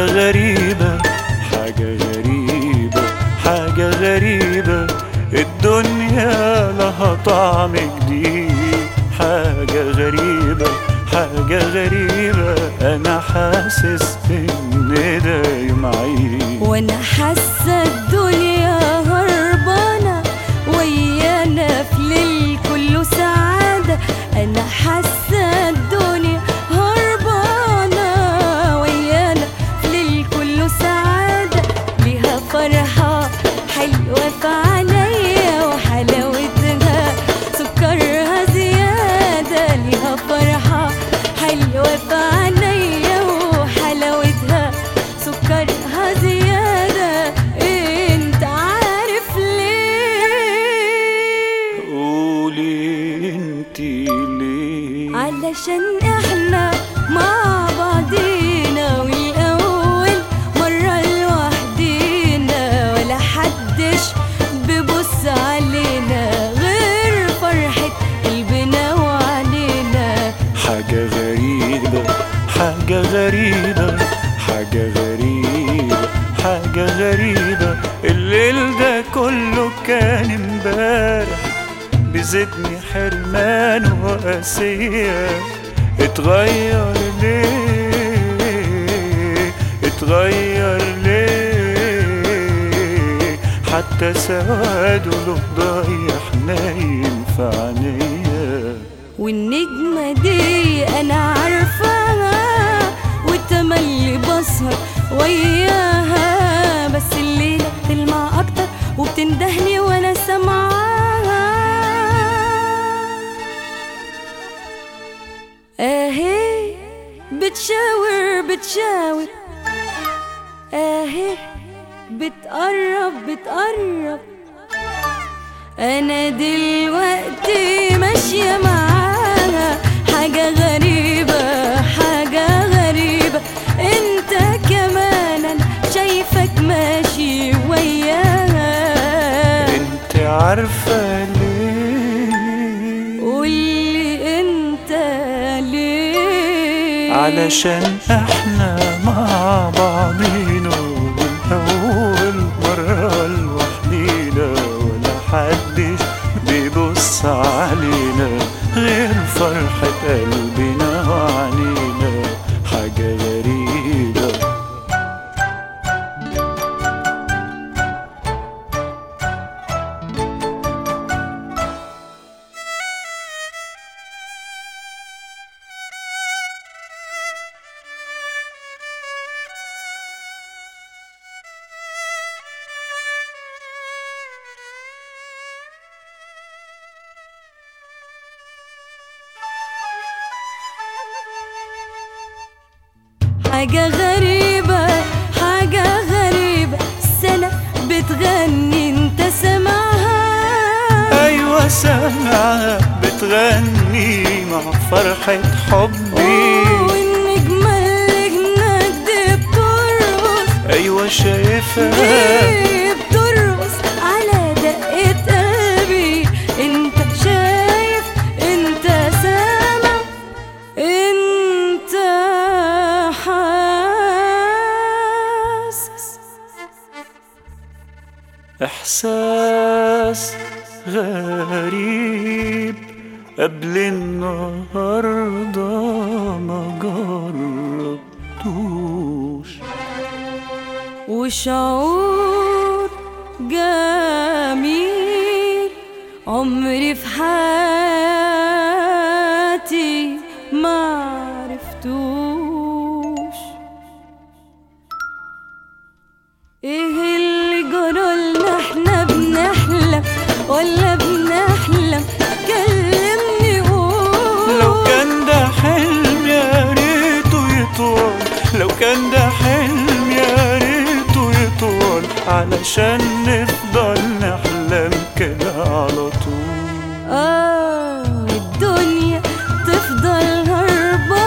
حاجة غريبة، حاجة غريبة، حاجة غريبة، الدنيا لها طعم جديد. حاجة غريبة، حاجة غريبة، أنا حاسس إن ده يوم عيد، وأنا حاسة الدنيا هربانة ويانا في ليل كله سعادة. أنا حاسة الدنيا هربانة ويانا في ليل كله سعادة. ليها فرحة حلوة في عينيا وحلاوتها سكرها زيادة. ليها فرحة حلوة في عينيا وحلاوتها سكرها زيادة. انت عارف ليه؟ قولي انتي ليه؟ علشان احنا مع بعضينا والأول مرة لوحدينا، ولا حدش بيبص علينا غير فرحة قلبنا وعلينا. حاجة غريبة، حاجة غريبة، حاجة غريبة، حاجة غريبة، الليل ده كله كان امبارح بزدني حرمان وقاسية. اتغير ليه؟ اتغير ليه؟ حتى سواده له ضايع نايم في عينيا. والنجمة دي أنا عارفاها وتملي بسهر وياها، بس الليلة بتلمع أكتر وبتندهني وأنا سامعاها. أهي بتشاور بتشاور، أهي بتقرب بتقرب. أنا دلوقتي ماشية معاها، حاجة غريبة، حاجة غريبة. انت كمان أنا شايفك ماشي وياها. انت عارفة ليه؟ قولي انت ليه؟ علشان احنا مع بعضينا والأول مرة لوحدينا، ولا حدش بيبص علينا غير فرحة قلبنا وعنينا. حاجة غريبة، حاجة غريبة، حاجة غريبة، السنة بتغني انت سمعها؟ أيوة سامعها بتغني مع فرحة حبي. والنجمة اللي هناك دي بترقص، أيوة شايفها دي بترقص على دقة قلبي. انت شايف، انت سامع، انت حاسس. إحساس غريب قبل النهاردة ما جربتوش، وشعور جميل عمري في حياتي ما عرفتوش. ايه اللي جرالنا؟ احنا بنحلم ولا بنحلم؟ كلمني قول. لو كان ده حلم يا ريته يطول، لو كان ده حلم يا ريته يطول، علشان نفضل نحلم كده على طول. الدنيا تفضل هربانة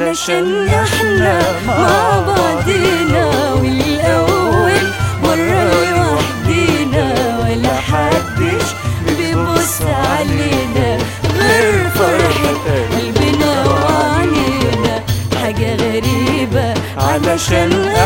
علشان احنا مع بعضينا، والأول مرة لوحدينا، ولا حدش بيبص علينا غير فرحة قلبنا وعنينا. حاجة غريبة علشان